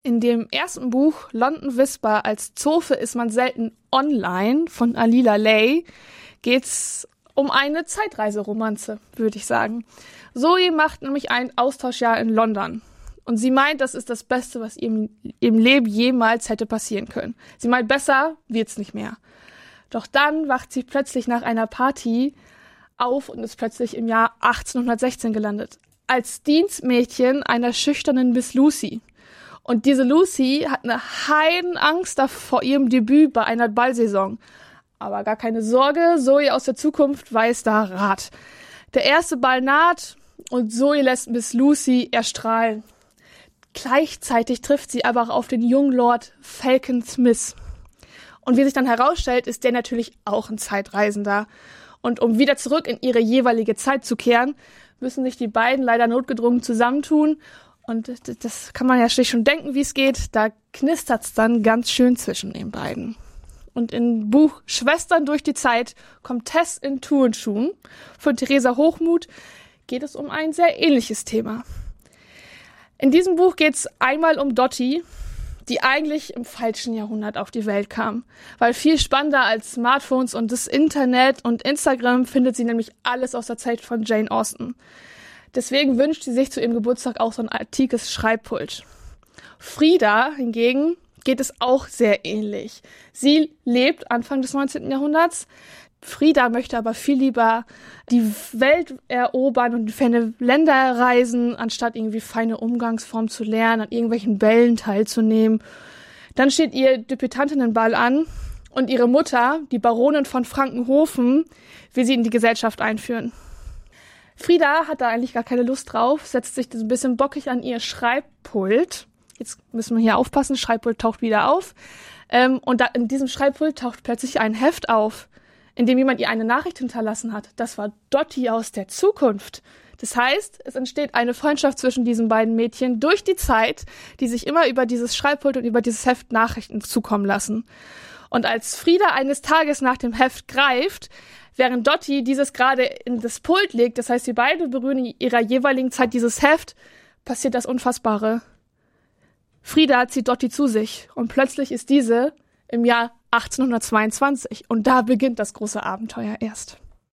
In dem ersten Buch London Whisper als Zofe ist man selten online von Alila Lay geht's um eine Zeitreiseromanze, würde ich sagen. Zoe macht nämlich ein Austauschjahr in London. Und sie meint, das ist das Beste, was ihr im Leben jemals hätte passieren können. Sie meint, besser wird's nicht mehr. Doch dann wacht sie plötzlich nach einer Party auf und ist plötzlich im Jahr 1816 gelandet. Als Dienstmädchen einer schüchternen Miss Lucy. Und diese Lucy hat eine Heidenangst vor ihrem Debüt bei einer Ballsaison. Aber gar keine Sorge, Zoe aus der Zukunft weiß da Rat. Der erste Ball naht und Zoe lässt Miss Lucy erstrahlen. Gleichzeitig trifft sie aber auch auf den jungen Lord Falcon Smith. Und wie sich dann herausstellt, ist der natürlich auch ein Zeitreisender. Und um wieder zurück in ihre jeweilige Zeit zu kehren, müssen sich die beiden leider notgedrungen zusammentun. Und das kann man ja schlicht schon denken, wie es geht. Da knistert's dann ganz schön zwischen den beiden. Und im Buch Schwestern durch die Zeit kommt Tess in Turnschuhen. Von Theresa Hochmuth geht es um ein sehr ähnliches Thema. In diesem Buch geht es einmal um Dottie, die eigentlich im falschen Jahrhundert auf die Welt kam. Weil viel spannender als Smartphones und das Internet und Instagram findet sie nämlich alles aus der Zeit von Jane Austen. Deswegen wünscht sie sich zu ihrem Geburtstag auch so ein antikes Schreibpult. Frida hingegen geht es auch sehr ähnlich. Sie lebt Anfang des 19. Jahrhunderts. Frida möchte aber viel lieber die Welt erobern und in ferne Länder reisen, anstatt irgendwie feine Umgangsformen zu lernen, an irgendwelchen Bällen teilzunehmen. Dann steht ihr Debütantinnenball an und ihre Mutter, die Baronin von Frankenhofen, will sie in die Gesellschaft einführen. Frida hat da eigentlich gar keine Lust drauf, setzt sich ein bisschen bockig an ihr Schreibpult. Jetzt müssen wir hier aufpassen, Schreibpult taucht wieder auf. Und in diesem Schreibpult taucht plötzlich ein Heft auf, in dem jemand ihr eine Nachricht hinterlassen hat. Das war Dottie aus der Zukunft. Das heißt, es entsteht eine Freundschaft zwischen diesen beiden Mädchen durch die Zeit, die sich immer über dieses Schreibpult und über dieses Heft Nachrichten zukommen lassen. Und als Frida eines Tages nach dem Heft greift, während Dottie dieses gerade in das Pult legt, das heißt, sie beide berühren in ihrer jeweiligen Zeit dieses Heft, passiert das Unfassbare. Frida zieht Dottie zu sich und plötzlich ist diese im Jahr 1822 und da beginnt das große Abenteuer erst.